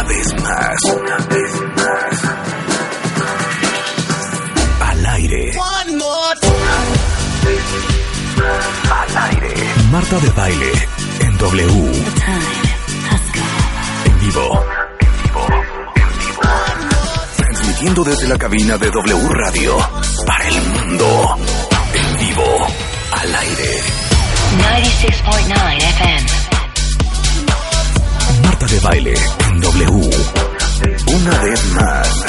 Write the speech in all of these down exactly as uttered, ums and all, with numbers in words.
Una vez más. Una vez más. Al aire. One more time. Al aire. Marta de Baile en W. En vivo. En vivo. En vivo. Transmitiendo desde la cabina de W Radio para el mundo. En vivo. Al aire. noventa y seis punto nueve F M. Marta de Baile en W. Una vez más.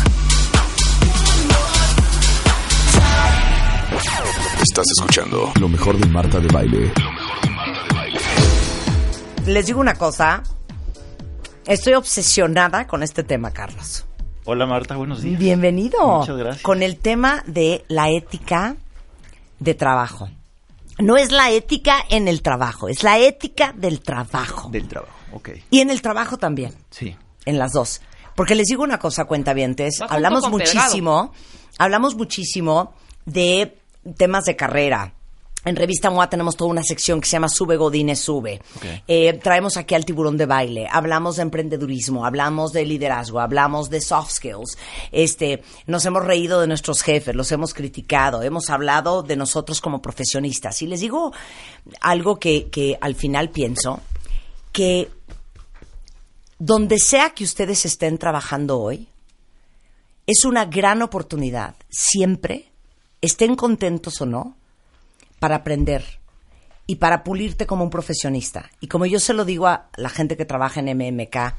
Estás escuchando lo mejor de Marta de Baile. Lo mejor de Marta de Baile. Les digo una cosa. Estoy obsesionada con este tema, Carlos. Hola Marta, buenos días. Bienvenido. Muchas gracias. Con el tema de la ética de trabajo. No es la ética en el trabajo, es la ética del trabajo. Del trabajo, ok. Y en el trabajo también. Sí. En las dos. Porque les digo una cosa, cuentavientes. Va Hablamos junto con muchísimo, hablamos muchísimo de temas de carrera. En Revista M O A tenemos toda una sección que se llama Sube Godínez Sube. Okay. Eh, traemos aquí al Tiburón de Baile. Hablamos de emprendedurismo, hablamos de liderazgo, hablamos de soft skills. Este, nos hemos reído de nuestros jefes, los hemos criticado, hemos hablado de nosotros como profesionistas. Y les digo algo que, que al final pienso, que donde sea que ustedes estén trabajando hoy, es una gran oportunidad, siempre, estén contentos o no, para aprender y para pulirte como un profesionista. Y como yo se lo digo a la gente que trabaja en M M K,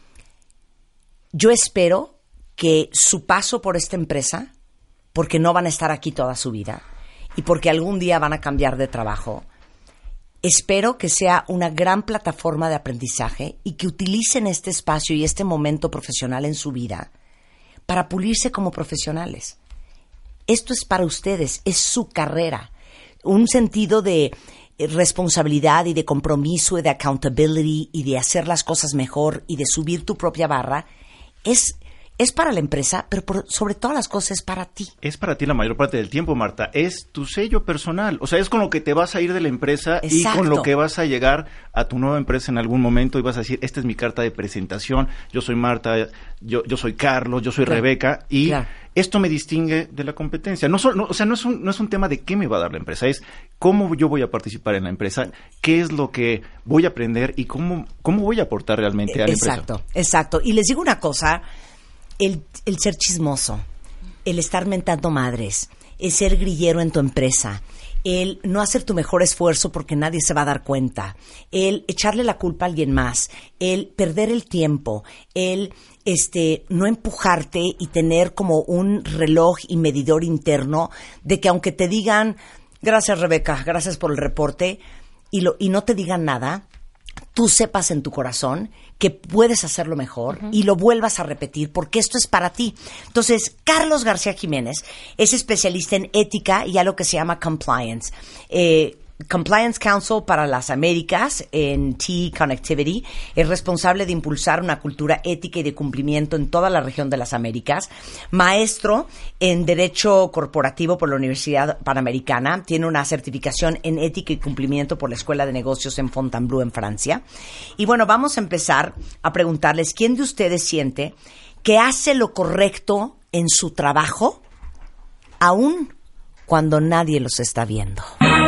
yo espero que su paso por esta empresa, porque no van a estar aquí toda su vida y porque algún día van a cambiar de trabajo, espero que sea una gran plataforma de aprendizaje y que utilicen este espacio y este momento profesional en su vida para pulirse como profesionales. Esto es para ustedes, es su carrera. Un sentido de responsabilidad y de compromiso y de accountability y de hacer las cosas mejor y de subir tu propia barra es, es para la empresa, pero por, sobre todas las cosas es para ti. Es para ti la mayor parte del tiempo, Marta. Es tu sello personal. O sea, es con lo que te vas a ir de la empresa. Exacto. Y con lo que vas a llegar a tu nueva empresa en algún momento y vas a decir, esta es mi carta de presentación, yo soy Marta, yo, yo soy Carlos, yo soy claro. Rebeca y... Claro. Esto me distingue de la competencia. No, so, no, o sea, no es, un, no es un tema de qué me va a dar la empresa, es cómo yo voy a participar en la empresa, qué es lo que voy a aprender y cómo, cómo voy a aportar realmente a la exacto, empresa. Exacto, exacto. Y les digo una cosa, el, el ser chismoso, el estar mentando madres, el ser grillero en tu empresa, el no hacer tu mejor esfuerzo porque nadie se va a dar cuenta, el echarle la culpa a alguien más, el perder el tiempo, el este no empujarte y tener como un reloj y medidor interno de que aunque te digan, gracias Rebeca, gracias por el reporte, y, lo, y no te digan nada, tú sepas en tu corazón que puedes hacerlo mejor uh-huh. y lo vuelvas a repetir porque esto es para ti. Entonces, Carlos García Jiménez es especialista en ética y algo que se llama compliance. Eh, Compliance Council para las Américas en T Connectivity es responsable de impulsar una cultura ética y de cumplimiento en toda la región de las Américas. Maestro en Derecho Corporativo por la Universidad Panamericana. Tiene una certificación en ética y cumplimiento por la Escuela de Negocios en Fontainebleau en Francia. Y bueno, vamos a empezar a preguntarles ¿quién de ustedes siente que hace lo correcto en su trabajo aún cuando nadie los está viendo?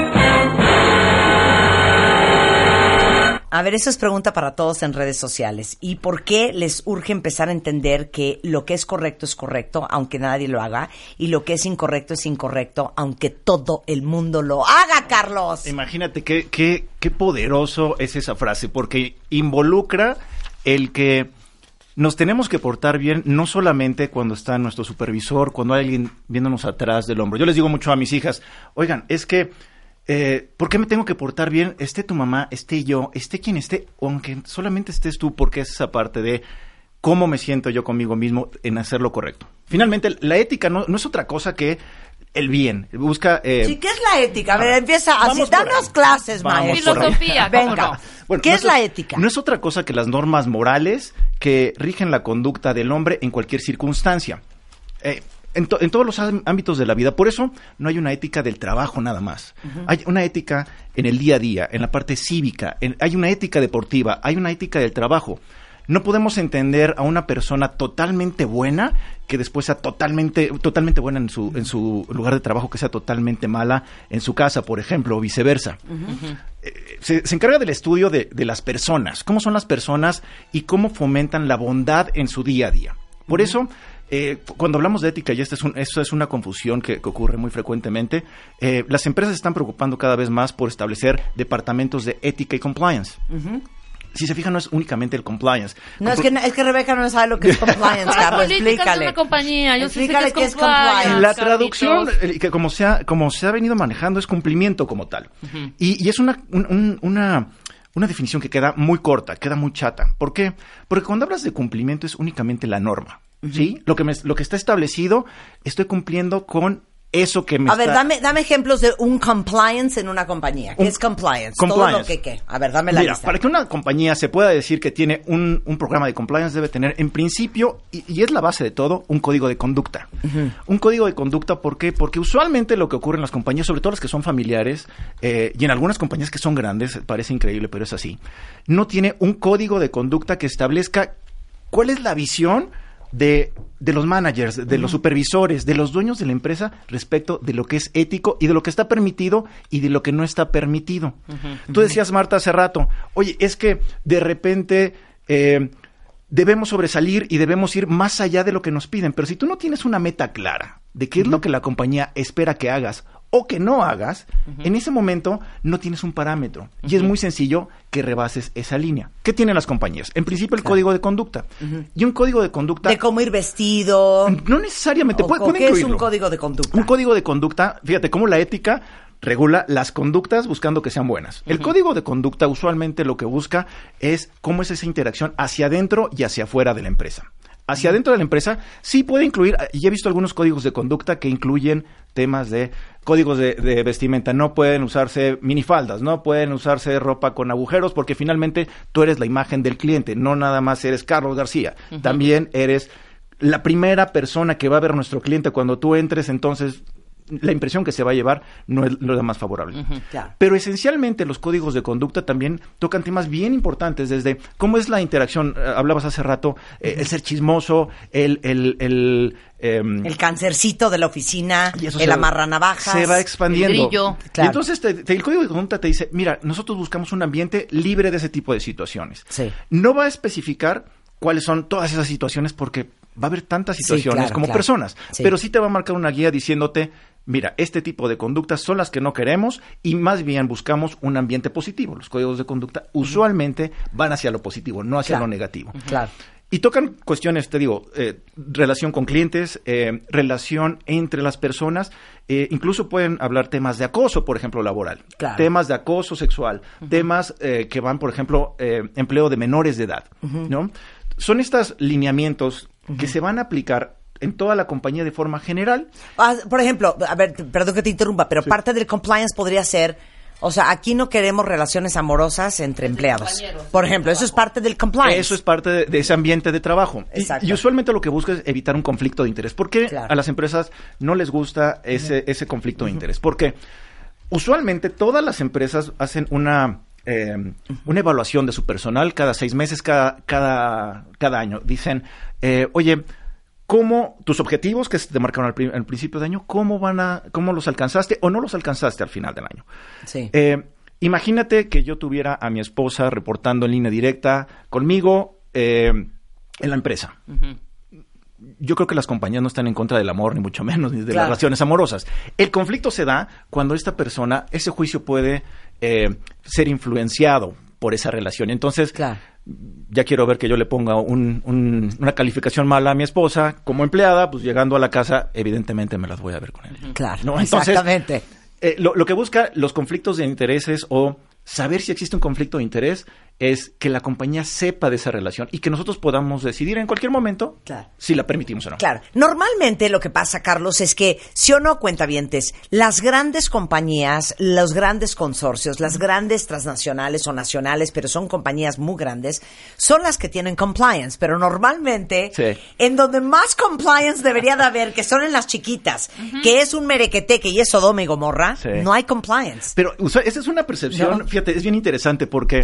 A ver, eso es pregunta para todos en redes sociales. ¿Y por qué les urge empezar a entender que lo que es correcto es correcto, aunque nadie lo haga, y lo que es incorrecto es incorrecto, aunque todo el mundo lo haga, Carlos? Imagínate qué, qué, qué poderoso es esa frase, porque involucra el que nos tenemos que portar bien, no solamente cuando está nuestro supervisor, cuando hay alguien viéndonos atrás del hombro. Yo les digo mucho a mis hijas, oigan, es que Eh, ¿por qué me tengo que portar bien? Esté tu mamá, esté yo, esté quien esté, aunque solamente estés tú, porque es esa parte de cómo me siento yo conmigo mismo en hacer lo correcto. Finalmente, la ética no, no es otra cosa que el bien. Busca... Eh, sí, ¿qué es la ética? A ver, empieza a darnos clases, maestro. Filosofía, venga. no? Bueno, ¿Qué no es la ética? No es otra cosa que las normas morales que rigen la conducta del hombre en cualquier circunstancia. Eh, En, to- en todos los ámbitos de la vida. Por eso no hay una ética del trabajo nada más. Uh-huh. Hay una ética en el día a día, en la parte cívica, en, hay una ética deportiva, hay una ética del trabajo. no podemos entender a una persona totalmente buena que después sea totalmente totalmente buena en su en su lugar de trabajo, que sea totalmente mala en su casa, por ejemplo, o viceversa. Uh-huh. Eh, se, se encarga del estudio de, de las personas, cómo son las personas y cómo fomentan la bondad en su día a día. Por uh-huh. eso, eh, cuando hablamos de ética, y esta es un, esto es una confusión que, que ocurre muy frecuentemente, eh, las empresas se están preocupando cada vez más por establecer departamentos de ética y compliance. Uh-huh. Si se fijan, no es únicamente el compliance. No, es que, es que Rebeca no sabe lo que es compliance, Carlos. Explícale. Es una compañía. Yo Explícale sé que qué es compliance. La traducción, eh, que como se, ha, como se ha venido manejando, es cumplimiento como tal. Uh-huh. Y, y es una, un, un, una, una definición que queda muy corta, queda muy chata. ¿Por qué? Porque cuando hablas de cumplimiento es únicamente la norma. Uh-huh. ¿Sí? Lo que, me, lo que está establecido, estoy cumpliendo con eso que me A está... ver, dame, dame ejemplos de un compliance en una compañía. ¿Qué un, es compliance? compliance? Todo lo que qué. A ver, dame la Mira, lista. Para que una compañía se pueda decir que tiene un, un programa de compliance, debe tener, en principio, y, y es la base de todo, un código de conducta. Uh-huh. Un código de conducta, ¿por qué? Porque usualmente lo que ocurre en las compañías, sobre todo las que son familiares, eh, y en algunas compañías que son grandes, parece increíble, pero es así, no tiene un código de conducta que establezca cuál es la visión de, de los managers, de uh-huh. los supervisores, de los dueños de la empresa respecto de lo que es ético y de lo que está permitido y de lo que no está permitido. Uh-huh. Tú decías, Marta, hace rato, oye, es que de repente eh, debemos sobresalir y debemos ir más allá de lo que nos piden, pero si tú no tienes una meta clara de qué uh-huh. es lo que la compañía espera que hagas o que no hagas, uh-huh. en ese momento no tienes un parámetro. Uh-huh. Y es muy sencillo que rebases esa línea. ¿Qué tienen las compañías? En principio, el claro. código de conducta. Uh-huh. Y un código de conducta... ¿De cómo ir vestido? No necesariamente. ¿O, puede, o puede qué incluirlo. es un código de conducta? Un código de conducta, fíjate, cómo la ética regula las conductas buscando que sean buenas. Uh-huh. El código de conducta usualmente lo que busca es cómo es esa interacción hacia adentro y hacia afuera de la empresa. Hacia adentro de la empresa sí puede incluir, y he visto algunos códigos de conducta que incluyen temas de códigos de, de vestimenta. No pueden usarse minifaldas, no pueden usarse ropa con agujeros, porque finalmente tú eres la imagen del cliente, no nada más eres Carlos García. Uh-huh. También eres la primera persona que va a ver a nuestro cliente cuando tú entres, entonces la impresión que se va a llevar no es lo más favorable. Uh-huh, claro. Pero esencialmente los códigos de conducta también tocan temas bien importantes, desde cómo es la interacción, eh, hablabas hace rato, eh, uh-huh. el ser chismoso, el... el, el eh, el cancercito de la oficina, el amarranavajas. Se va expandiendo. El grillo. Claro. Y entonces te, te, el código de conducta te dice, mira, nosotros buscamos un ambiente libre de ese tipo de situaciones. Sí. No va a especificar cuáles son todas esas situaciones porque va a haber tantas situaciones sí, claro, como claro. personas, sí. pero sí te va a marcar una guía diciéndote, mira, este tipo de conductas son las que no queremos y más bien buscamos un ambiente positivo. Los códigos de conducta uh-huh. usualmente van hacia lo positivo, no hacia claro. lo negativo. Uh-huh. Claro. Y tocan cuestiones, te digo, eh, relación con clientes, eh, relación entre las personas, eh, incluso pueden hablar temas de acoso, por ejemplo, laboral, claro. temas de acoso sexual, uh-huh. temas eh, que van, por ejemplo, eh, empleo de menores de edad, uh-huh. ¿no? Son estos lineamientos uh-huh. que se van a aplicar en toda la compañía de forma general. Ah, por ejemplo, a ver, perdón que te interrumpa, pero sí. parte del compliance podría ser, o sea, aquí no queremos relaciones amorosas entre empleados. Por ejemplo, eso es parte del compliance. Eso es parte de, de ese ambiente de trabajo. Exacto. Y, y usualmente lo que busca es evitar un conflicto de interés. ¿Por qué claro. a las empresas no les gusta ese, uh-huh. ese conflicto uh-huh. de interés? Porque usualmente todas las empresas hacen una... Eh, una evaluación de su personal cada seis meses, cada, cada, cada año. Dicen, eh, oye, ¿cómo tus objetivos que te marcaron al, pri- al principio de año, cómo van a, cómo los alcanzaste o no los alcanzaste al final del año? Sí. Eh, imagínate que yo tuviera a mi esposa reportando en línea directa conmigo eh, en la empresa. Uh-huh. Yo creo que las compañías no están en contra del amor, ni mucho menos, ni de claro. las relaciones amorosas. El conflicto se da cuando esta persona, ese juicio puede eh, ser influenciado por esa relación. Entonces, claro. ya quiero ver que yo le ponga un, un, una calificación mala a mi esposa como empleada, pues llegando a la casa, evidentemente me las voy a ver con él. Claro, ¿no? Entonces, exactamente. Eh, lo, lo que busca los conflictos de intereses o saber si existe un conflicto de interés es que la compañía sepa de esa relación y que nosotros podamos decidir en cualquier momento claro. si la permitimos o no. Claro. Normalmente lo que pasa, Carlos, es que, si o no, cuentavientes, las grandes compañías, los grandes consorcios, las grandes transnacionales o nacionales, pero son compañías muy grandes, son las que tienen compliance. Pero normalmente, sí. en donde más compliance debería de haber, que son en las chiquitas, uh-huh. que es un merequeteque y es Sodoma y Gomorra, sí. no hay compliance. Pero o sea, esa es una percepción, ¿no? Fíjate, es bien interesante porque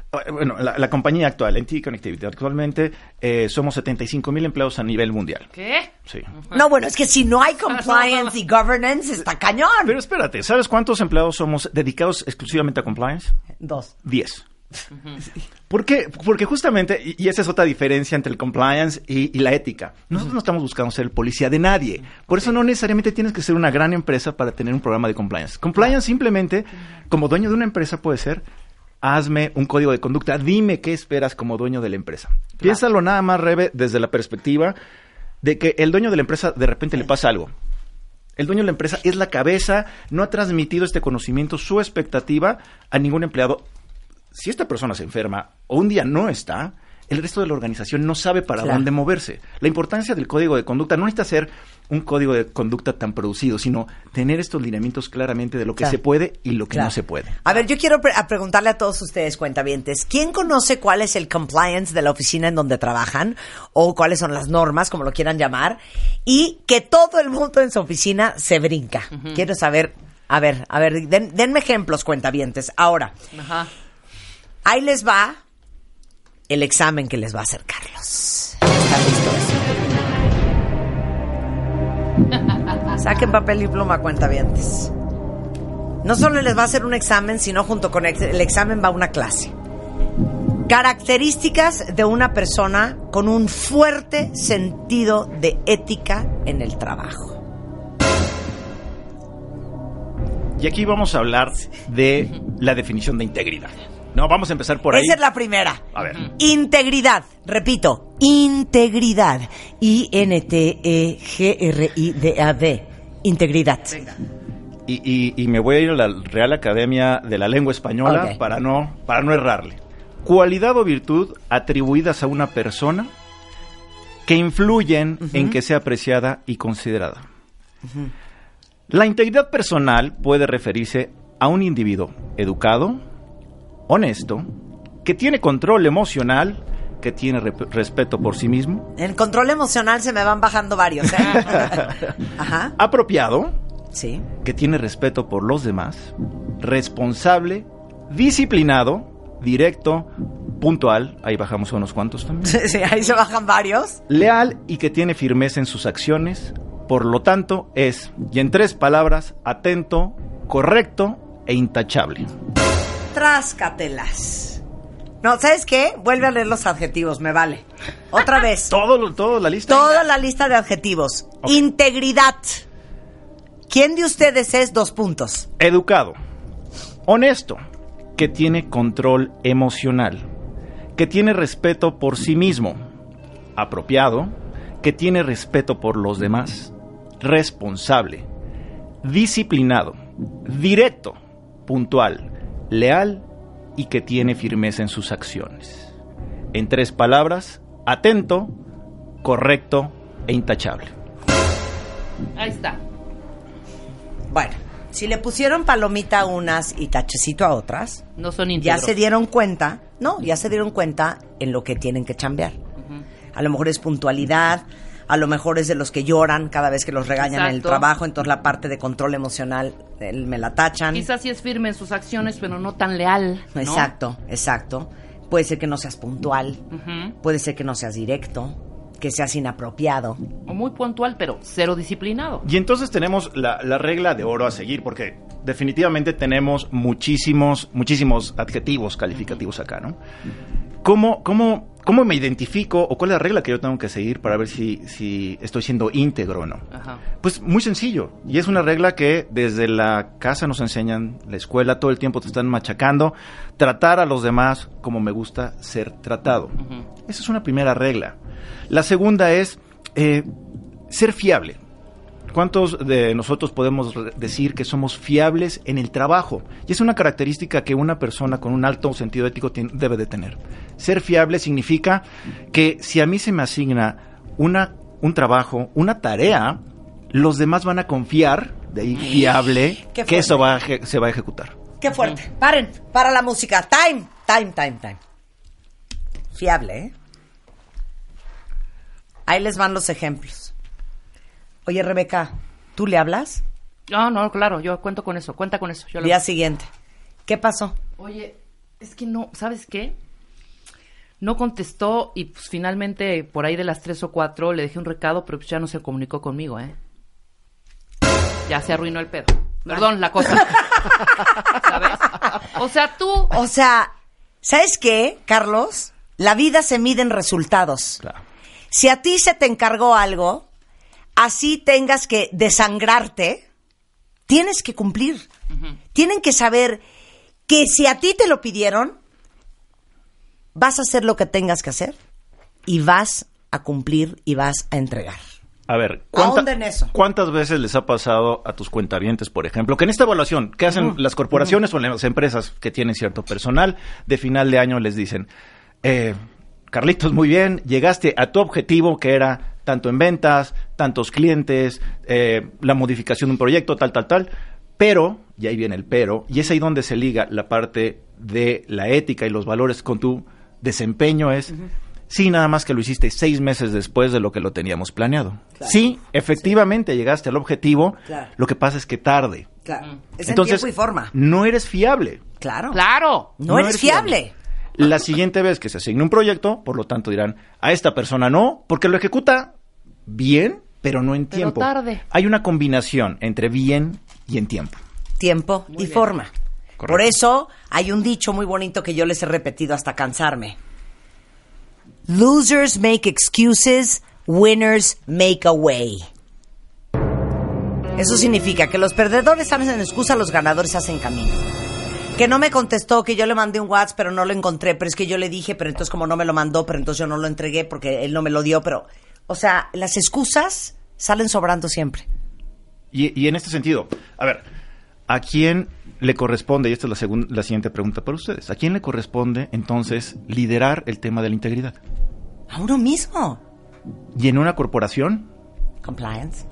Bueno, la, la compañía actual, N T E Connectivity, actualmente eh, somos setenta y cinco mil empleados a nivel mundial. ¿Qué? Sí. No, bueno, es que si no hay compliance y governance, está cañón. Pero espérate, ¿sabes cuántos empleados somos dedicados exclusivamente a compliance? Dos. Diez. ¿Por qué? Porque justamente, y esa es otra diferencia entre el compliance y, y la ética. Nosotros no estamos buscando ser el policía de nadie. Por eso no necesariamente tienes que ser una gran empresa para tener un programa de compliance. Compliance simplemente, como dueño de una empresa puede ser, hazme un código de conducta, dime qué esperas como dueño de la empresa. Claro. Piénsalo nada más, Rebe, desde la perspectiva de que el dueño de la empresa de repente le pasa algo. El dueño de la empresa es la cabeza, no ha transmitido este conocimiento, su expectativa a ningún empleado. Si esta persona se enferma o un día no está, el resto de la organización no sabe para claro. dónde moverse. La importancia del código de conducta no necesita ser un código de conducta tan producido, sino tener estos lineamientos claramente de lo que claro. se puede y lo que claro. no se puede. A ver, yo quiero pre- a preguntarle a todos ustedes, cuentavientes, ¿quién conoce cuál es el compliance de la oficina en donde trabajan? O cuáles son las normas, como lo quieran llamar, y que todo el mundo en su oficina se brinca. Uh-huh. Quiero saber, a ver, a ver, den, denme ejemplos, cuentavientes. Ahora, Ajá. ahí les va el examen que les va a hacer Carlos. ¿Están listos? Saquen papel y pluma, cuentavientes. No solo les va a hacer un examen, sino junto con el examen va una clase. Características de una persona con un fuerte sentido de ética en el trabajo. Y aquí vamos a hablar de la definición de integridad. No, vamos a empezar por ahí. Esa es la primera. A ver. Integridad. Repito, integridad. I N T E G R I D A D. Integridad. Venga. Y, y, y me voy a ir a la Real Academia de la Lengua Española okay. para no para no errarle. Cualidad o virtud atribuidas a una persona que influyen uh-huh. en que sea apreciada y considerada. Uh-huh. La integridad personal puede referirse a un individuo educado, honesto, que tiene control emocional, que tiene re- respeto por sí mismo. En control emocional se me van bajando varios, ¿eh? Ajá. Apropiado, sí. que tiene respeto por los demás, responsable, disciplinado, directo, puntual, ahí bajamos unos cuantos también. Sí, ahí se bajan varios. Leal y que tiene firmeza en sus acciones, por lo tanto es, y en tres palabras, atento, correcto e intachable. Tráscatelas. No, ¿sabes qué? Vuelve a leer los adjetivos, me vale. Otra vez. Todo, todo la lista. Toda la lista de adjetivos. Okay. Integridad. ¿Quién de ustedes es dos puntos? Educado. Honesto. Que tiene control emocional. Que tiene respeto por sí mismo. Apropiado. Que tiene respeto por los demás. Responsable. Disciplinado. Directo. Puntual. Leal y que tiene firmeza en sus acciones. En tres palabras, atento, correcto e intachable. Ahí está. Bueno, si le pusieron palomita a unas y tachecito a otras, no son íntegros. Ya se dieron cuenta, no, ya se dieron cuenta en lo que tienen que chambear. Uh-huh. A lo mejor es puntualidad, a lo mejor es de los que lloran cada vez que los regañan Exacto. en el trabajo, entonces la parte de control emocional el, me la tachan. Quizás sí es firme en sus acciones, pero no tan leal, ¿no? Exacto, exacto. Puede ser que no seas puntual, uh-huh. puede ser que no seas directo, que seas inapropiado. O muy puntual, pero cero disciplinado. Y entonces tenemos la, la regla de oro a seguir, porque definitivamente tenemos muchísimos, muchísimos adjetivos calificativos acá, ¿no? ¿Cómo, cómo, cómo me identifico o cuál es la regla que yo tengo que seguir para ver si, si estoy siendo íntegro o no? Ajá. Pues muy sencillo. Y es una regla que desde la casa nos enseñan, la escuela, todo el tiempo te están machacando. Tratar a los demás como me gusta ser tratado. Uh-huh. Esa es una primera regla. La segunda es eh, ser fiable. ¿Cuántos de nosotros podemos decir que somos fiables en el trabajo? Y es una característica que una persona con un alto sentido ético tiene, debe de tener. Ser fiable significa que si a mí se me asigna una, un trabajo, una tarea, los demás van a confiar, de ahí fiable, que eso va a, se va a ejecutar. ¡Qué fuerte! Paren, para la música. Time, time, time, time. Fiable, ¿eh? Ahí les van los ejemplos. Oye, Rebeca, ¿tú le hablas? No, no, claro, yo cuento con eso, cuenta con eso. Yo Día lo... siguiente. ¿Qué pasó? Oye, Es que no, ¿sabes qué? No contestó y pues finalmente por ahí de las tres o cuatro le dejé un recado, pero pues ya no se comunicó conmigo, ¿eh? Ya se arruinó el pedo. Perdón, la cosa. ¿Sabes? O sea, tú... O sea, ¿sabes qué, Carlos? La vida se mide en resultados. Claro. Si a ti se te encargó algo, así tengas que desangrarte, tienes que cumplir. Uh-huh. Tienen que saber que si a ti te lo pidieron, vas a hacer lo que tengas que hacer y vas a cumplir y vas a entregar. A ver, ¿cuánta, en eso? ¿cuántas veces les ha pasado a tus cuentavientes, por ejemplo, que en esta evaluación que hacen uh-huh. las corporaciones uh-huh. o las empresas que tienen cierto personal, de final de año les dicen, eh, Carlitos, muy bien, llegaste a tu objetivo que era tanto en ventas, tantos clientes, eh, la modificación de un proyecto, tal, tal, tal, pero, y ahí viene el pero, y es ahí donde se liga la parte de la ética y los valores con tu desempeño es... Uh-huh. Sí, nada más que lo hiciste seis meses después de lo que lo teníamos planeado. Claro. Sí, efectivamente sí. llegaste al objetivo, claro. lo que pasa es que tarde. Claro. Es Entonces, en tiempo y forma. No eres fiable. Claro. Claro. No, no eres, eres fiable. fiable. La siguiente vez que se asigne un proyecto, por lo tanto dirán, a esta persona no, porque lo ejecuta bien, pero no en pero tiempo. tarde. Hay una combinación entre bien y en tiempo. Tiempo muy y bien. Forma. Correcto. Por eso hay un dicho muy bonito que yo les he repetido hasta cansarme. Losers make excuses, winners make a way. Eso significa que los perdedores hacen excusa, los ganadores hacen camino. Que no me contestó, que yo le mandé un WhatsApp, pero no lo encontré, pero es que yo le dije, pero entonces como no me lo mandó, pero entonces yo no lo entregué porque él no me lo dio, pero... O sea, las excusas salen sobrando siempre. Y, y en este sentido, a ver, ¿a quién le corresponde, y esta es la, segun, la siguiente pregunta para ustedes, ¿a quién le corresponde entonces liderar el tema de la integridad? A uno mismo. ¿Y en una corporación? Compliance.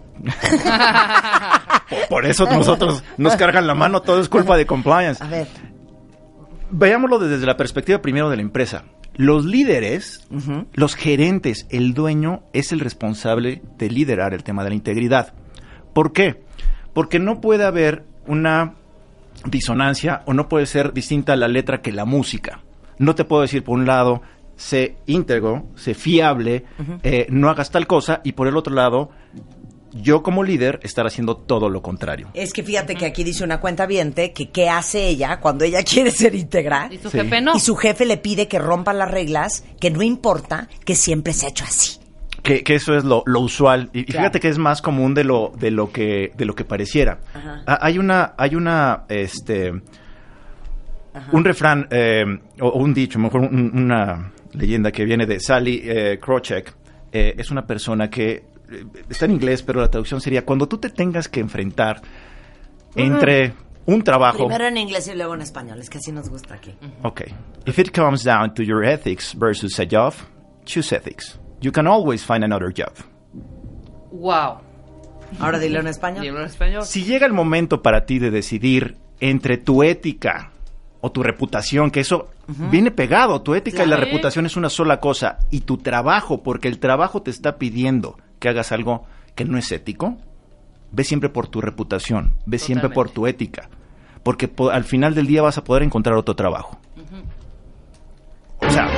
por, por eso nosotros nos cargan la mano, todo es culpa de compliance. A ver. Veámoslo desde la perspectiva primero de la empresa. Los líderes, uh-huh. los gerentes, el dueño es el responsable de liderar el tema de la integridad. ¿Por qué? Porque no puede haber una disonancia o no puede ser distinta la letra que la música. No te puedo decir, por un lado, sé íntegro, sé fiable, uh-huh. eh, no hagas tal cosa, y por el otro lado, yo como líder estar haciendo todo lo contrario. Es que fíjate uh-huh. que aquí dice una cuentaviente que qué hace ella cuando ella quiere ser íntegra. Y su sí. jefe no. Y su jefe le pide que rompa las reglas, que no importa, que siempre se ha hecho así. Que, que eso es lo, lo usual. Y, claro. y fíjate que es más común de lo, de lo que, de lo que pareciera. Ah, hay una, hay una, este, Ajá. un refrán, eh, o, o un dicho, mejor un, una leyenda que viene de Sally eh, Krawcheck. Eh, es una persona que eh, está en inglés, pero la traducción sería: cuando tú te tengas que enfrentar uh-huh. entre un trabajo... Primero en inglés y luego en español, es que así nos gusta aquí. Ok. If it comes down to your ethics versus a job, choose ethics. You can always find another job. Wow. Ahora dilo en español. Dilo en español. Si llega el momento para ti de decidir entre tu ética o tu reputación, que eso uh-huh. viene pegado, tu ética claro. y la reputación es una sola cosa, y tu trabajo, porque el trabajo te está pidiendo que hagas algo que no es ético, ve siempre por tu reputación, ve Totalmente. siempre por tu ética, porque po- al final del día vas a poder encontrar otro trabajo. Uh-huh. O sea...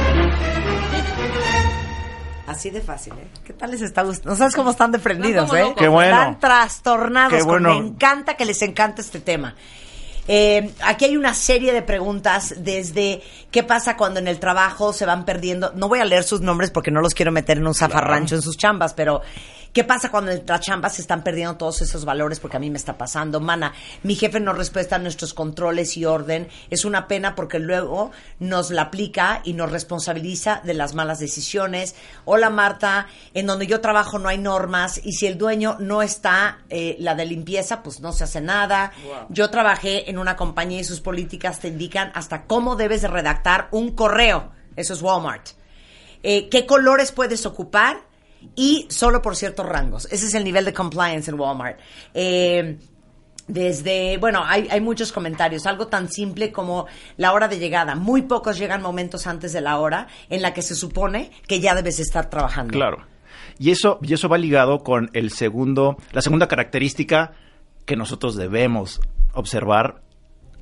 Así de fácil, ¿eh? ¿Qué tal les está gustando? No sabes cómo están de prendidos, ¿eh? Qué bueno. Están trastornados. Qué bueno. Me encanta que les encante este tema. Eh, aquí hay una serie de preguntas desde qué pasa cuando en el trabajo se van perdiendo. No voy a leer sus nombres porque no los quiero meter en un zafarrancho claro. en sus chambas, pero ¿qué pasa cuando en las chambas se están perdiendo todos esos valores? Porque a mí me está pasando. Mana, mi jefe no respeta nuestros controles y orden. Es una pena porque luego nos la aplica y nos responsabiliza de las malas decisiones. Hola, Marta, en donde yo trabajo no hay normas y si el dueño no está, eh, la de limpieza, pues no se hace nada. Wow. Yo trabajé en una compañía y sus políticas te indican hasta cómo debes de redactar un correo. Eso es Walmart. Eh, ¿Qué colores puedes ocupar? Y solo por ciertos rangos. Ese es el nivel de compliance en Walmart. Eh, desde, bueno, hay, hay muchos comentarios. Algo tan simple como la hora de llegada. Muy pocos llegan momentos antes de la hora en la que se supone que ya debes estar trabajando. Claro. Y eso, y eso va ligado con el segundo, la segunda característica que nosotros debemos observar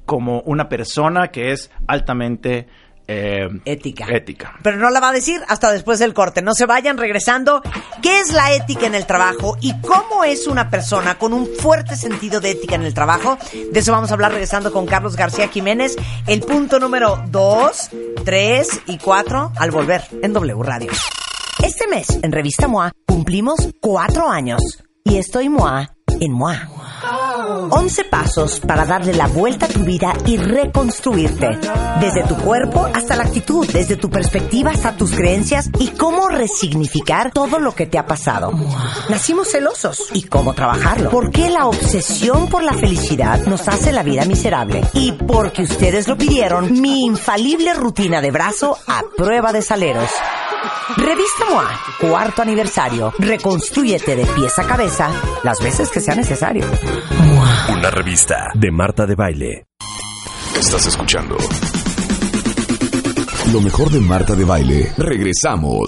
como una persona que es altamente eh, ética. ética. Pero no la va a decir hasta después del corte. No se vayan, regresando. ¿Qué es la ética en el trabajo y cómo es una persona con un fuerte sentido de ética en el trabajo? De eso vamos a hablar regresando con Carlos García Jiménez. El punto número dos, tres y cuatro al volver en W Radio. Este mes, en Revista M O A, cumplimos cuatro años. Y estoy M O A en M O A. once pasos para darle la vuelta a tu vida y reconstruirte. Desde tu cuerpo hasta la actitud, desde tu perspectiva hasta tus creencias y cómo resignificar todo lo que te ha pasado. Nacimos celosos y cómo trabajarlo. ¿Por qué la obsesión por la felicidad nos hace la vida miserable? Y porque ustedes lo pidieron, mi infalible rutina de brazo a prueba de saleros. Revista M O A, cuarto aniversario. Reconstrúyete de pies a cabeza las veces que sea necesario. Una revista de Marta de Baile. Estás escuchando lo mejor de Marta de Baile. Regresamos.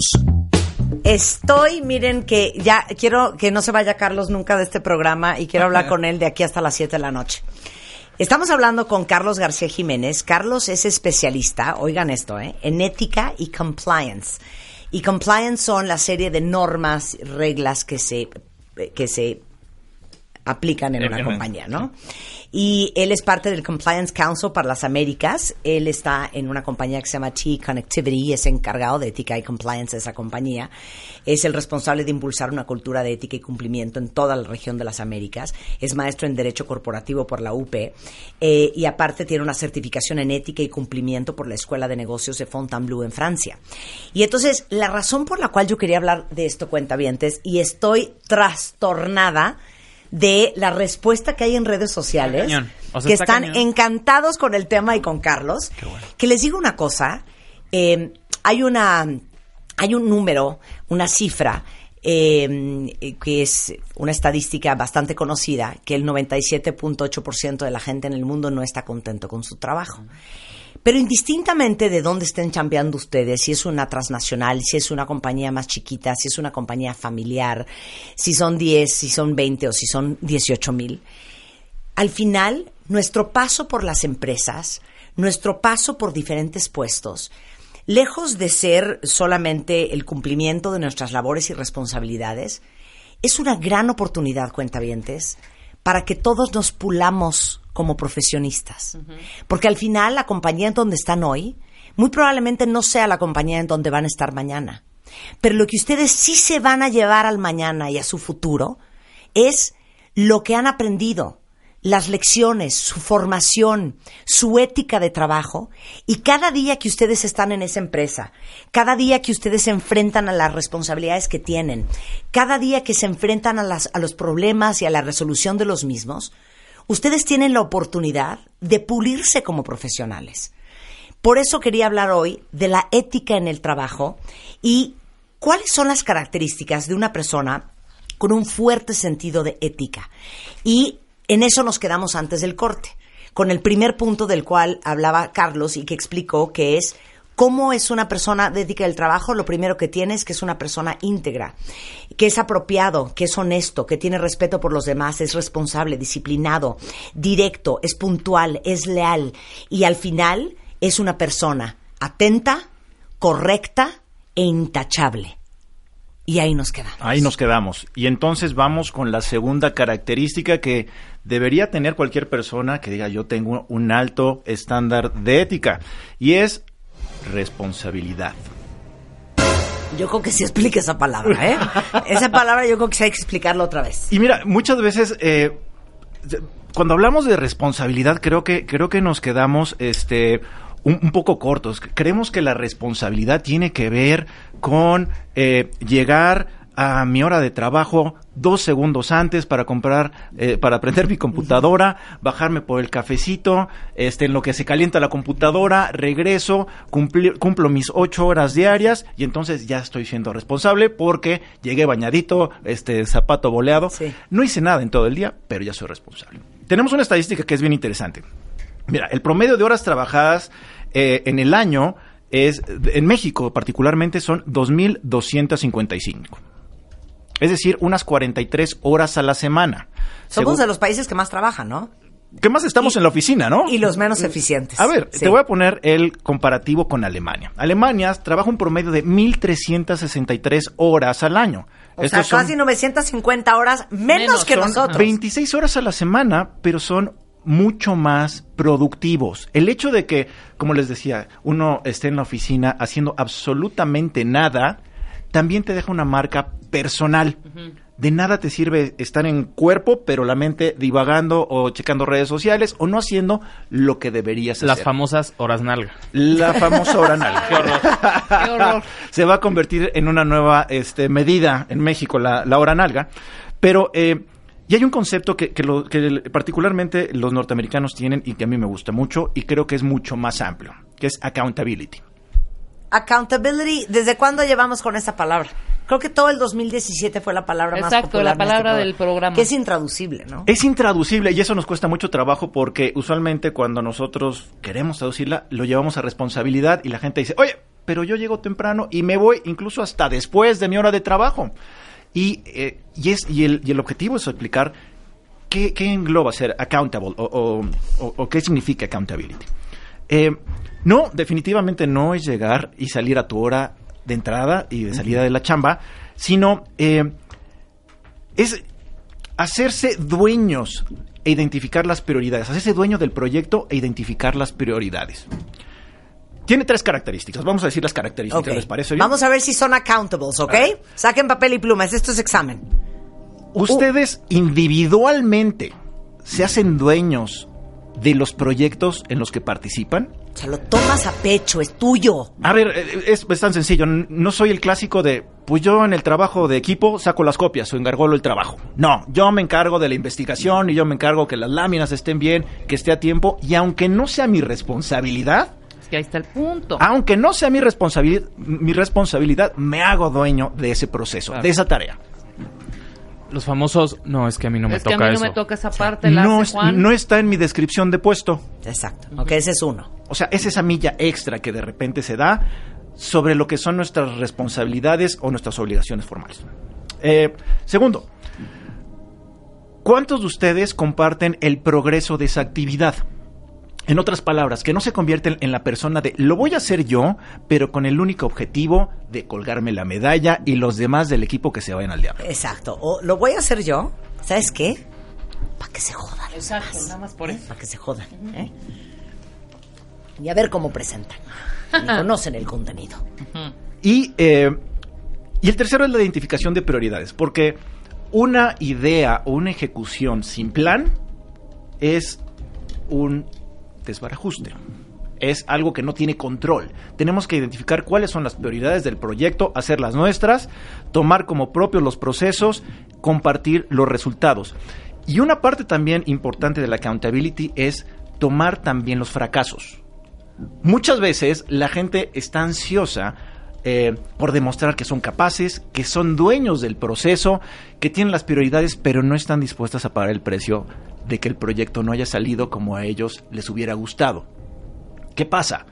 Estoy, miren que ya quiero que no se vaya Carlos nunca de este programa y quiero hablar con él de aquí hasta las siete de la noche. Estamos hablando con Carlos García Jiménez. Carlos es especialista, oigan esto, ¿eh? en ética y compliance. Y compliance son la serie de normas, reglas que se, que se aplican en una compañía, ¿no? Y él es parte del Compliance Council para las Américas. Él está en una compañía que se llama T Connectivity, es encargado de ética y compliance de esa compañía. Es el responsable de impulsar una cultura de ética y cumplimiento en toda la región de las Américas. Es maestro en Derecho Corporativo por la U P eh, y aparte tiene una certificación en ética y cumplimiento por la Escuela de Negocios de Fontainebleau en Francia. Y entonces, la razón por la cual yo quería hablar de esto, cuentavientes, y estoy trastornada de la respuesta que hay en redes sociales, o sea, que están cañón. encantados con el tema y con Carlos. Bueno. Que les digo una cosa, eh, hay una hay un número, una cifra, eh, que es una estadística bastante conocida, que el noventa y siete punto ocho por ciento de la gente en el mundo no está contento con su trabajo. Pero indistintamente de dónde estén chambeando ustedes, si es una transnacional, si es una compañía más chiquita, si es una compañía familiar, si son diez, si son veinte o si son dieciocho mil, al final, nuestro paso por las empresas, nuestro paso por diferentes puestos, lejos de ser solamente el cumplimiento de nuestras labores y responsabilidades, es una gran oportunidad, cuentavientes, para que todos nos pulamos como profesionistas. Uh-huh. Porque al final la compañía en donde están hoy muy probablemente no sea la compañía en donde van a estar mañana. Pero lo que ustedes sí se van a llevar al mañana y a su futuro es lo que han aprendido, las lecciones, su formación, su ética de trabajo, y cada día que ustedes están en esa empresa, cada día que ustedes se enfrentan a las responsabilidades que tienen, cada día que se enfrentan a, las, a los problemas y a la resolución de los mismos, ustedes tienen la oportunidad de pulirse como profesionales. Por eso quería hablar hoy de la ética en el trabajo y cuáles son las características de una persona con un fuerte sentido de ética. Y en eso nos quedamos antes del corte, con el primer punto del cual hablaba Carlos y que explicó, que es cómo es una persona de ética del trabajo. Lo primero que tiene es que es una persona íntegra, que es apropiado, que es honesto, que tiene respeto por los demás, es responsable, disciplinado, directo, es puntual, es leal y al final es una persona atenta, correcta e intachable. Y ahí nos quedamos. Ahí nos quedamos. Y entonces vamos con la segunda característica que debería tener cualquier persona que diga yo tengo un alto estándar de ética. Y es responsabilidad. Yo creo que sí explique esa palabra, ¿eh? Esa palabra yo creo que sí hay que explicarla otra vez. Y mira, muchas veces eh, cuando hablamos de responsabilidad creo que creo que nos quedamos este Un, un poco cortos. Creemos que la responsabilidad tiene que ver con eh, llegar a mi hora de trabajo dos segundos antes para comprar, eh, para prender mi computadora, bajarme por el cafecito, este, en lo que se calienta la computadora, regreso, cumplir, cumplo mis ocho horas diarias y entonces ya estoy siendo responsable porque llegué bañadito, este, zapato boleado. Sí. No hice nada en todo el día, pero ya soy responsable. Tenemos una estadística que es bien interesante. Mira, el promedio de horas trabajadas eh, en el año es, en México particularmente, son dos mil doscientas cincuenta y cinco. Es decir, unas cuarenta y tres horas a la semana. Somos Según, de los países que más trabajan, ¿no? ¿Qué más estamos Y- en la oficina, no? Y los menos eficientes. A ver, Sí. te voy a poner el comparativo con Alemania. Alemania trabaja un promedio de mil trescientas sesenta y tres horas al año. O sea, Estos son casi novecientas cincuenta horas menos, Menos, que son nosotros. veintiséis horas a la semana, pero son mucho más productivos. El hecho de que, como les decía, uno esté en la oficina haciendo absolutamente nada, también te deja una marca personal. De nada te sirve estar en cuerpo, pero la mente divagando o checando redes sociales o no haciendo lo que deberías hacer. Las famosas horas nalga. La famosa hora nalga. Qué horror. Qué horror. Se va a convertir en una nueva este, medida en México, la, la hora nalga. Pero, eh, y hay un concepto que, que, lo, que particularmente los norteamericanos tienen y que a mí me gusta mucho y creo que es mucho más amplio, que es accountability. Accountability, ¿desde cuándo llevamos con esa palabra? Creo que todo el dos mil diecisiete fue la palabra más Exacto, popular la en este palabra del programa. Que es intraducible, ¿no? Es intraducible y eso nos cuesta mucho trabajo porque usualmente cuando nosotros queremos traducirla, lo llevamos a responsabilidad y la gente dice, oye, pero yo llego temprano y me voy incluso hasta después de mi hora de trabajo. Y, eh, y, es, y, el, y el objetivo es explicar qué, qué engloba ser accountable o, o, o, o qué significa accountability. Eh, no, definitivamente no es llegar y salir a tu hora de entrada y de salida de la chamba, sino eh, es hacerse dueños e identificar las prioridades, hacerse dueño del proyecto e identificar las prioridades. Tiene tres características. Vamos a decir las características, Ok. ¿les parece bien? Vamos a ver si son accountables, ¿ok? Saquen papel y plumas, esto es examen. Ustedes individualmente se hacen dueños de los proyectos en los que participan. O sea, lo tomas a pecho, es tuyo. A ver, eh, es, es tan sencillo. N- No soy el clásico de, pues yo en el trabajo de equipo saco las copias o engargolo el trabajo. No, yo me encargo de la investigación y yo me encargo que las láminas estén bien, que esté a tiempo. Y aunque no sea mi responsabilidad, Es que ahí está el punto. aunque no sea mi responsabilidad, mi responsabilidad, me hago dueño de ese proceso, Claro. de esa tarea. Los famosos, no, es que a mí no me es que a toca mí no eso. me toca esa parte, la No, hace es- Juan. no está en mi descripción de puesto. Exacto. Ok, ese es uno. O sea, es esa milla extra que de repente se da sobre lo que son nuestras responsabilidades o nuestras obligaciones formales. Eh, segundo, ¿cuántos de ustedes comparten el progreso de esa actividad? En otras palabras, que no se convierten en la persona de lo voy a hacer yo, pero con el único objetivo de colgarme la medalla y los demás del equipo que se vayan al diablo. Exacto. O lo voy a hacer yo, ¿sabes qué? Para que se jodan. Exacto, nada más por eso. Para que se jodan. ¿eh? Y a ver cómo presentan. Y conocen el contenido. Y, eh, y el tercero es la identificación de prioridades, porque una idea o una ejecución sin plan es un desbarajuste. Es algo que no tiene control. Tenemos que identificar cuáles son las prioridades del proyecto, hacerlas nuestras, tomar como propios los procesos, compartir los resultados. Y una parte también importante de la accountability es tomar también los fracasos. Muchas veces la gente está ansiosa eh, por demostrar que son capaces, que son dueños del proceso, que tienen las prioridades, pero no están dispuestas a pagar el precio de que el proyecto no haya salido como a ellos les hubiera gustado. ¿Qué pasa?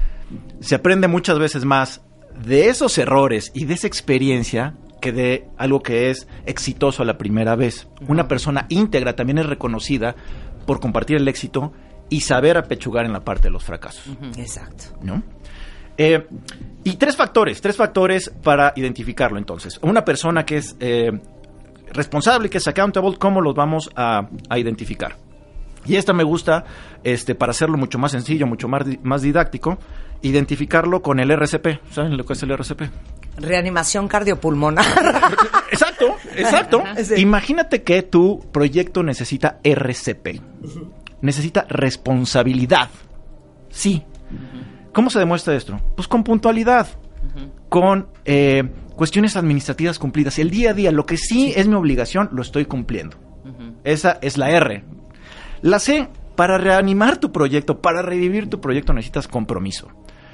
Se aprende muchas veces más de esos errores y de esa experiencia que de algo que es exitoso a la primera vez. Una persona íntegra también es reconocida por compartir el éxito y saber apechugar en la parte de los fracasos. Exacto. ¿No? Eh, y tres factores, tres factores para identificarlo entonces. Una persona que es eh, responsable, que es accountable, ¿cómo los vamos a, a identificar? Y esta me gusta, este, para hacerlo mucho más sencillo, mucho más, di- más didáctico, identificarlo con el R C P. ¿Saben lo que es el R C P? Reanimación cardiopulmonar. Exacto, exacto. Sí. Imagínate que tu proyecto necesita R C P. Necesita responsabilidad. Sí. ¿Cómo se demuestra esto? Pues con puntualidad, con eh, cuestiones administrativas cumplidas. El día a día, lo que sí, es mi obligación, lo estoy cumpliendo. Esa es la R. La C, para reanimar tu proyecto, para revivir tu proyecto necesitas compromiso.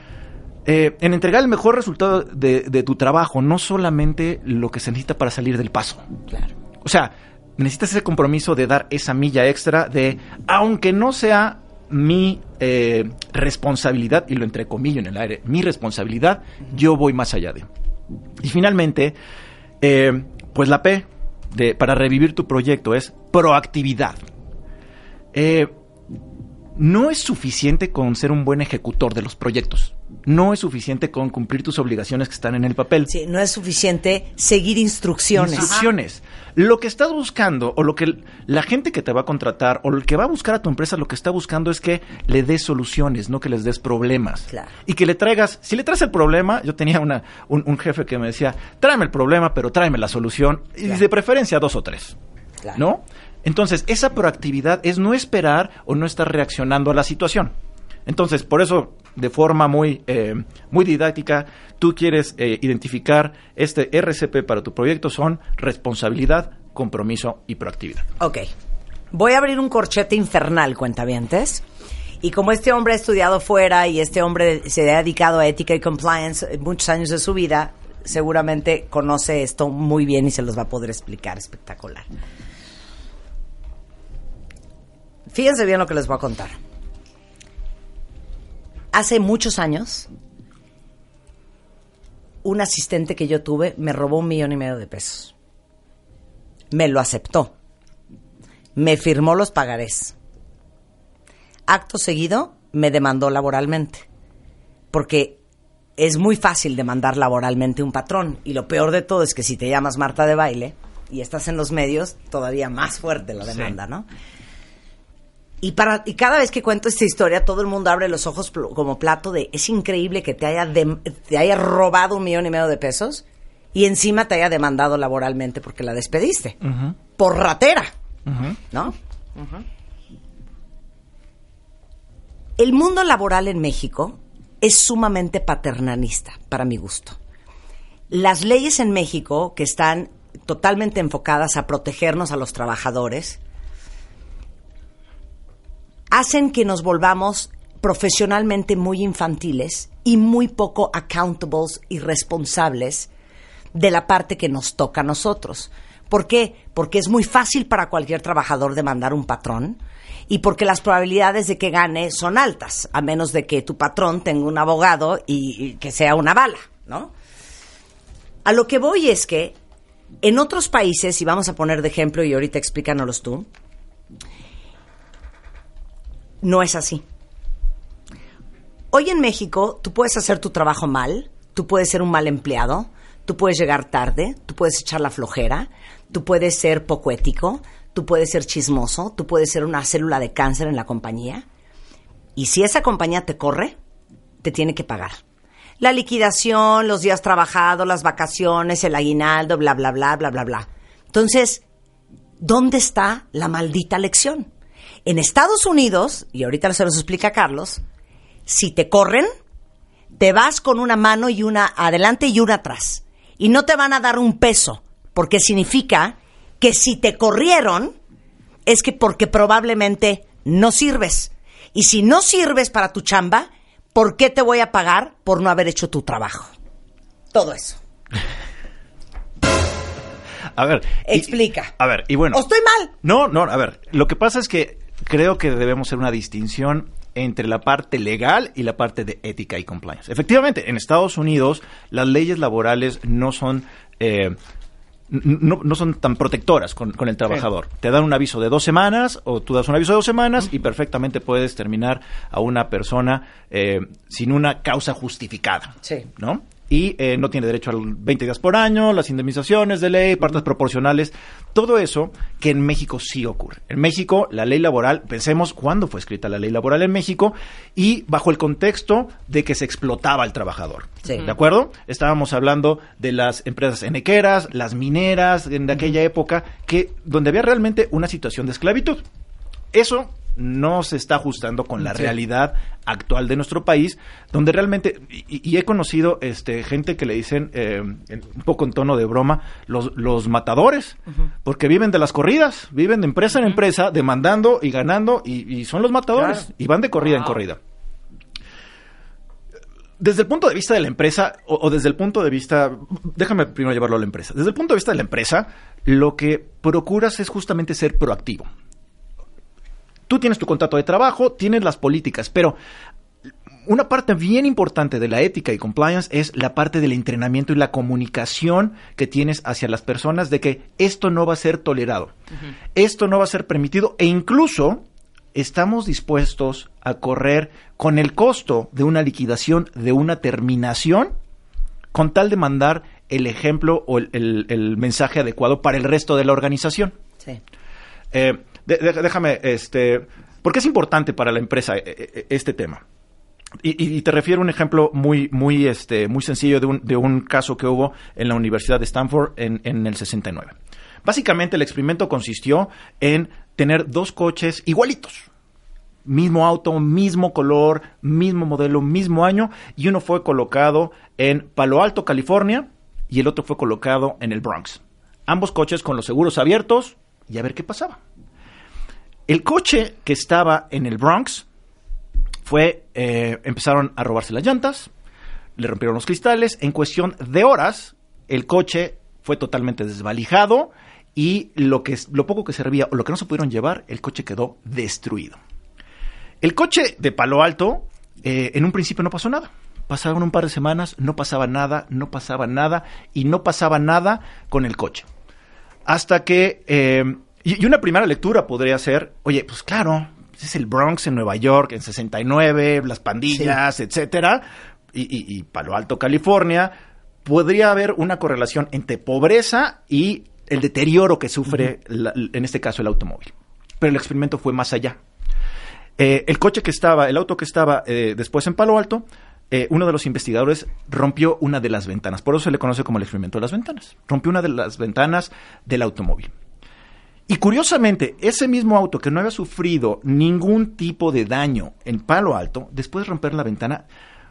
Eh, en entregar el mejor resultado de, de tu trabajo, no solamente lo que se necesita para salir del paso. Claro. O sea, necesitas ese compromiso de dar esa milla extra de, aunque no sea mi eh, responsabilidad, y lo entrecomillo en el aire, mi responsabilidad, yo voy más allá de. Y finalmente, eh, pues la P, de, para revivir tu proyecto, es proactividad. Eh, no es suficiente con ser un buen ejecutor de los proyectos. No es suficiente con cumplir tus obligaciones que están en el papel. Sí, no es suficiente seguir instrucciones. Instrucciones. Ajá. Lo que estás buscando, o lo que la gente que te va a contratar, o el que va a buscar a tu empresa, lo que está buscando es que le des soluciones, no que les des problemas. Claro. Y que le traigas, si le traes el problema, yo tenía una, un, un jefe que me decía, tráeme el problema, pero tráeme la solución, claro. Y de preferencia dos o tres. Claro. ¿No? Entonces, esa proactividad es no esperar o no estar reaccionando a la situación. Entonces, por eso, de forma muy, eh, muy didáctica, tú quieres eh, identificar este R C P para tu proyecto, son responsabilidad, compromiso y proactividad. Ok. Voy a abrir un corchete infernal, cuentavientes. Y como este hombre ha estudiado fuera y este hombre se ha dedicado a ética y compliance muchos años de su vida, seguramente conoce esto muy bien y se los va a poder explicar. Espectacular. Fíjense bien lo que les voy a contar. Hace muchos años, un asistente que yo tuve me robó un millón y medio de pesos. Me lo aceptó. Me firmó los pagarés. Acto seguido, me demandó laboralmente. Porque es muy fácil demandar laboralmente a un patrón. Y lo peor de todo es que si te llamas Marta de Baile y estás en los medios, todavía más fuerte la demanda, sí. ¿no? Y, para, y cada vez que cuento esta historia, todo el mundo abre los ojos pl- como plato de... Es increíble que te haya, de, te haya robado un millón y medio de pesos y encima te haya demandado laboralmente porque la despediste. Uh-huh. Por ratera. Uh-huh. ¿No? Uh-huh. El mundo laboral en México es sumamente paternalista, para mi gusto. Las leyes en México, que están totalmente enfocadas a protegernos a los trabajadores... hacen que nos volvamos profesionalmente muy infantiles y muy poco accountables y responsables de la parte que nos toca a nosotros. ¿Por qué? Porque es muy fácil para cualquier trabajador demandar un patrón y porque las probabilidades de que gane son altas, a menos de que tu patrón tenga un abogado y, y que sea una bala, ¿no? A lo que voy es que en otros países, y vamos a poner de ejemplo y ahorita explícanoslos tú, no es así. Hoy en México, tú puedes hacer tu trabajo mal, tú puedes ser un mal empleado, tú puedes llegar tarde, tú puedes echar la flojera, tú puedes ser poco ético, tú puedes ser chismoso, tú puedes ser una célula de cáncer en la compañía. Y si esa compañía te corre, te tiene que pagar. La liquidación, los días trabajados, las vacaciones, el aguinaldo, bla, bla, bla, bla, bla, bla. Entonces, ¿dónde está la maldita lección? En Estados Unidos, y ahorita se los explica Carlos, si te corren, te vas con una mano y una adelante y una atrás. Y no te van a dar un peso, porque significa que si te corrieron, es que porque probablemente no sirves. Y si no sirves para tu chamba, ¿por qué te voy a pagar por no haber hecho tu trabajo? Todo eso. A ver. Explica. Y, a ver, y bueno. ¿O estoy mal? No, no, a ver. Lo que pasa es que creo que debemos hacer una distinción entre la parte legal y la parte de ética y compliance. Efectivamente, en Estados Unidos las leyes laborales no son eh, no, no son tan protectoras con, con el trabajador. Sí. Te dan un aviso de dos semanas o tú das un aviso de dos semanas uh-huh. y perfectamente puedes terminar a una persona eh, sin una causa justificada. Sí. ¿No? Y eh, no tiene derecho a veinte días por año, las indemnizaciones de ley, partes proporcionales, todo eso que en México sí ocurre. En México, la ley laboral, pensemos cuándo fue escrita la ley laboral en México y bajo el contexto de que se explotaba al trabajador. Sí. ¿De acuerdo? Estábamos hablando de las empresas enequeras, las mineras, en aquella época, que donde había realmente una situación de esclavitud. Eso no se está ajustando con la sí. realidad actual de nuestro país, donde realmente, y, y he conocido este gente que le dicen, eh, un poco en tono de broma, los, los matadores, uh-huh. porque viven de las corridas, viven de empresa en uh-huh. empresa, demandando y ganando, y, y son los matadores, claro. y van de corrida wow. en corrida. Desde el punto de vista de la empresa, o, o desde el punto de vista, déjame primero llevarlo a la empresa, desde el punto de vista de la empresa, lo que procuras es justamente ser proactivo. Tú tienes tu contrato de trabajo, tienes las políticas, pero una parte bien importante de la ética y compliance es la parte del entrenamiento y la comunicación que tienes hacia las personas de que esto no va a ser tolerado, uh-huh. esto no va a ser permitido e incluso estamos dispuestos a correr con el costo de una liquidación, de una terminación, con tal de mandar el ejemplo o el, el, el mensaje adecuado para el resto de la organización. Sí. Eh, de, de, déjame, este, porque es importante para la empresa eh, este tema. Y, y te refiero a un ejemplo muy, muy, este, muy sencillo de un, de un caso que hubo en la Universidad de Stanford en, en el sesenta y nueve. Básicamente el experimento consistió en tener dos coches igualitos. Mismo auto, mismo color, mismo modelo, mismo año, y uno fue colocado en Palo Alto, California, y el otro fue colocado en el Bronx. Ambos coches con los seguros abiertos, y a ver qué pasaba. El coche que estaba en el Bronx fue, eh, empezaron a robarse las llantas, le rompieron los cristales, en cuestión de horas, el coche fue totalmente desvalijado, y lo, que, lo poco que servía, o lo que no se pudieron llevar, el coche quedó destruido. El coche de Palo Alto, eh, en un principio no pasó nada. Pasaron un par de semanas, no pasaba nada, no pasaba nada, y no pasaba nada con el coche. Hasta que, eh, y, y una primera lectura podría ser, oye, pues claro, es el Bronx en Nueva York, en sesenta y nueve, las pandillas, sí, etcétera, y, y, y Palo Alto, California, podría haber una correlación entre pobreza y el deterioro que sufre, uh-huh. la, en este caso, el automóvil. Pero el experimento fue más allá. Eh, el coche que estaba, el auto que estaba eh, después en Palo Alto, eh, uno de los investigadores rompió una de las ventanas. Por eso se le conoce como el experimento de las ventanas. Rompió una de las ventanas del automóvil. Y curiosamente, ese mismo auto que no había sufrido ningún tipo de daño en Palo Alto, después de romper la ventana,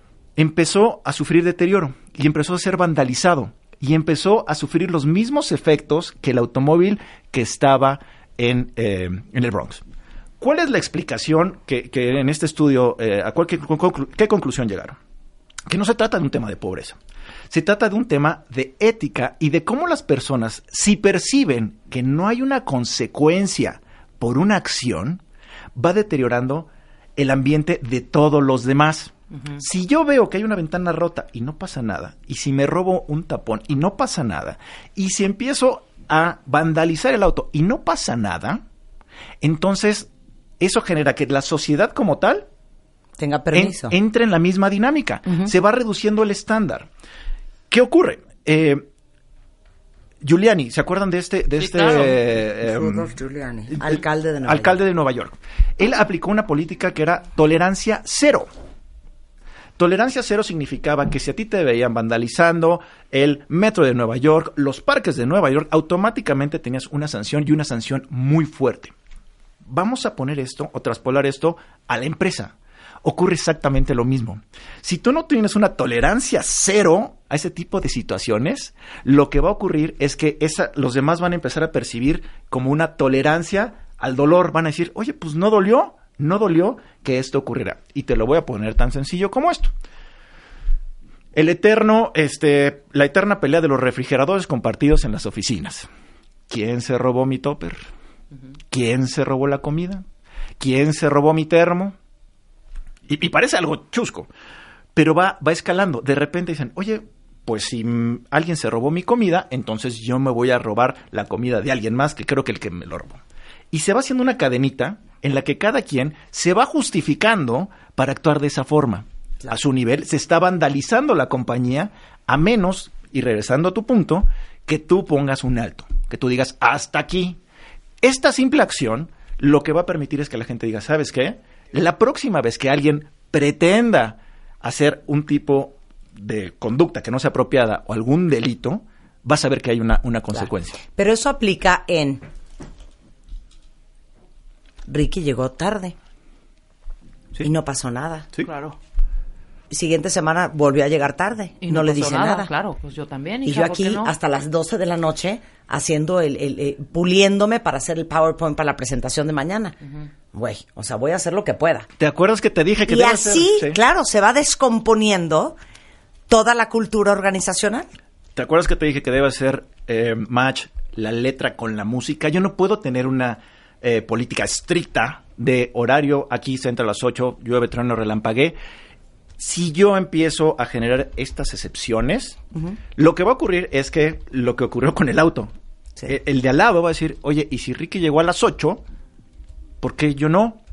empezó a sufrir deterioro y empezó a ser vandalizado y empezó a sufrir los mismos efectos que el automóvil que estaba en, eh, en el Bronx. ¿Cuál es la explicación que, que en este estudio, eh, a cuál, qué, conclu- qué conclusión llegaron? Que no se trata de un tema de pobreza. Se trata de un tema de ética y de cómo las personas, si perciben que no hay una consecuencia por una acción, va deteriorando el ambiente de todos los demás. Uh-huh. Si yo veo que hay una ventana rota y no pasa nada, y si me robo un tapón y no pasa nada, y si empiezo a vandalizar el auto y no pasa nada, entonces eso genera que la sociedad como tal tenga permiso. En, entre en la misma dinámica. Uh-huh. Se va reduciendo el estándar. ¿Qué ocurre? Eh, Giuliani, ¿se acuerdan de este? De sí, este claro. eh, Rudolph Giuliani, alcalde de Nueva alcalde York. de Nueva York. Él aplicó una política que era tolerancia cero. Tolerancia cero significaba que si a ti te veían vandalizando el metro de Nueva York, los parques de Nueva York, automáticamente tenías una sanción y una sanción muy fuerte. Vamos a poner esto o traspolar esto a la empresa. Ocurre exactamente lo mismo. Si tú no tienes una tolerancia cero a ese tipo de situaciones, lo que va a ocurrir es que esa, los demás van a empezar a percibir como una tolerancia al dolor. Van a decir, oye, pues no dolió, no dolió que esto ocurriera. Y te lo voy a poner tan sencillo como esto. El eterno, este, la eterna pelea de los refrigeradores compartidos en las oficinas. ¿Quién se robó mi topper? ¿Quién se robó la comida? ¿Quién se robó mi termo? Y, y parece algo chusco, pero va, va escalando. De repente dicen, oye, pues si m- alguien se robó mi comida, entonces yo me voy a robar la comida de alguien más que creo que el que me lo robó. Y se va haciendo una cadenita en la que cada quien se va justificando para actuar de esa forma. Claro. A su nivel se está vandalizando la compañía, a menos, y regresando a tu punto, que tú pongas un alto, que tú digas, hasta aquí. Esta simple acción lo que va a permitir es que la gente diga, ¿sabes qué? La próxima vez que alguien pretenda hacer un tipo de conducta que no sea apropiada o algún delito, vas a ver que hay una, una consecuencia. Claro. Pero eso aplica en... Ricky llegó tarde. ¿Sí? Y no pasó nada. Sí, claro. Siguiente semana volvió a llegar tarde. Y no, no le pasó dice nada, nada. Claro, pues yo también. Y hija, yo aquí no? hasta las doce de la noche haciendo el, el, el puliéndome para hacer el PowerPoint para la presentación de mañana. Güey, uh-huh. O sea, voy a hacer lo que pueda. ¿Te acuerdas que te dije que y debe así, ser? Sí. Claro, se va descomponiendo toda la cultura organizacional. ¿Te acuerdas que te dije que debe ser eh, match la letra con la música? Yo no puedo tener una eh, política estricta de horario. Aquí se entra a las ocho, llueve, trueno, relampagué. Si yo empiezo a generar estas excepciones, uh-huh. lo que va a ocurrir es que lo que ocurrió con el auto, sí. el, el de al lado va a decir, oye, ¿y si Ricky llegó a las ocho? ¿Por qué yo no?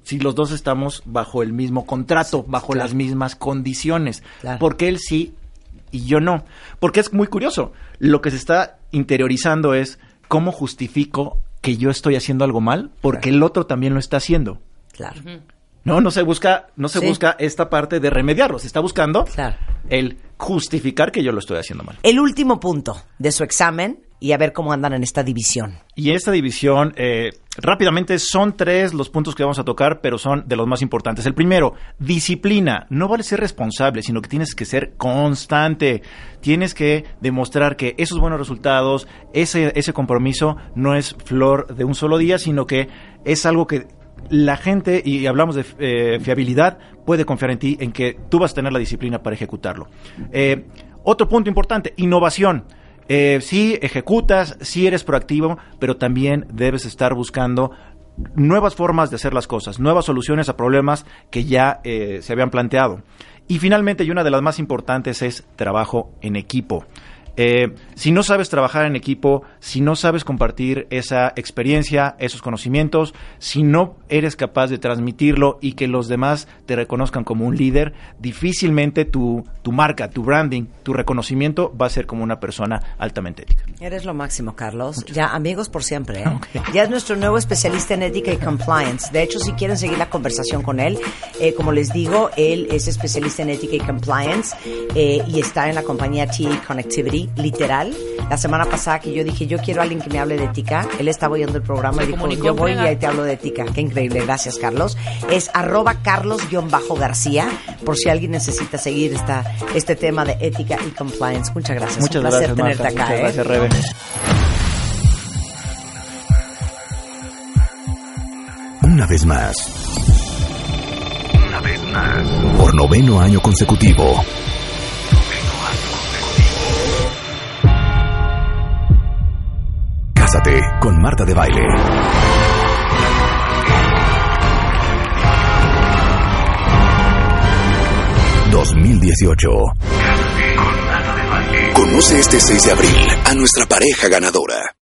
si los dos estamos bajo el mismo contrato, bajo claro. las mismas condiciones. Claro. Porque él sí y yo no. Porque es muy curioso. Lo que se está interiorizando es cómo justifico que yo estoy haciendo algo mal porque claro. el otro también lo está haciendo. Claro. No, no se busca, no se Sí. busca esta parte de remediarlo. Se está buscando Claro. el justificar que yo lo estoy haciendo mal. El último punto de su examen y a ver cómo andan en esta división. Y esta división, eh, rápidamente, son tres los puntos que vamos a tocar, pero son de los más importantes. El primero, disciplina. No vale ser responsable, sino que tienes que ser constante. Tienes que demostrar que esos buenos resultados, ese, ese compromiso, no es flor de un solo día, sino que es algo que la gente, y hablamos de eh, fiabilidad, puede confiar en ti, en que tú vas a tener la disciplina para ejecutarlo. Eh, otro punto importante, innovación. Eh, sí ejecutas, sí eres proactivo, pero también debes estar buscando nuevas formas de hacer las cosas, nuevas soluciones a problemas que ya eh, se habían planteado. Y finalmente, y una de las más importantes, es trabajo en equipo. Eh, si no sabes trabajar en equipo, si no sabes compartir esa experiencia, esos conocimientos, si no eres capaz de transmitirlo y que los demás te reconozcan como un líder, difícilmente tu, tu marca, tu branding, tu reconocimiento va a ser como una persona altamente ética. Eres lo máximo, Carlos. Ya, amigos por siempre, ¿eh? Okay. Ya es nuestro nuevo especialista en ética y compliance. De hecho, si quieren seguir la conversación con él, eh, como les digo, él es especialista en ética y compliance eh, y está en la compañía T A Connectivity. Literal, la semana pasada que yo dije, yo quiero a alguien que me hable de ética, él estaba oyendo el programa Se y dijo, comunicó, yo voy frega. y ahí te hablo de ética. Qué increíble, gracias, Carlos. Es arroba carlos-garcía, por si alguien necesita seguir esta, este tema de ética y compliance. Muchas gracias. Muchas Un placer gracias, tenerte Marta. acá. Muchas ¿eh? gracias, Rebe. Una vez más. Una vez más. Por noveno año consecutivo. Cásate con Marta de Baile. dos mil dieciocho. Cásate con Marta de Baile. Conoce este seis de abril a nuestra pareja ganadora.